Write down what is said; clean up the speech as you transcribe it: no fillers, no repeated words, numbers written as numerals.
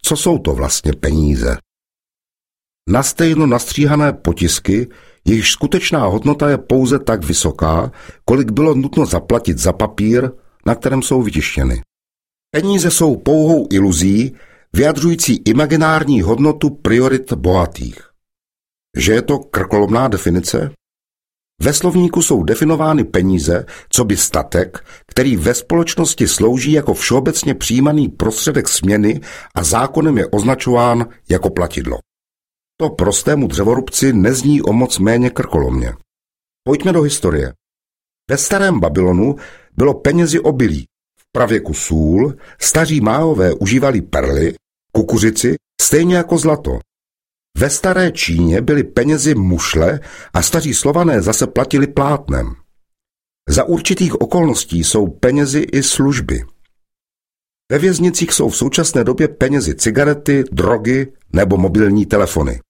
Co jsou to vlastně peníze? Nastejno nastříhané potisky, jejichž skutečná hodnota je pouze tak vysoká, kolik bylo nutno zaplatit za papír, na kterém jsou vytištěny. Peníze jsou pouhou iluzí, vyjadřující imaginární hodnotu priorit bohatých. Že je to krkolomná definice? Ve slovníku jsou definovány peníze coby statek, který ve společnosti slouží jako všeobecně přijímaný prostředek směny a zákonem je označován jako platidlo. To prostému dřevorubci nezní o moc méně krkolomně. Pojďme do historie. Ve starém Babylonu bylo penězi obilí. V pravěku sůl, staří Máové užívali perly, kukuřici, stejně jako zlato. Ve staré Číně byly penězi mušle a staří Slované zase platili plátnem. Za určitých okolností jsou penězi i služby. Ve věznicích jsou v současné době penězi cigarety, drogy nebo mobilní telefony.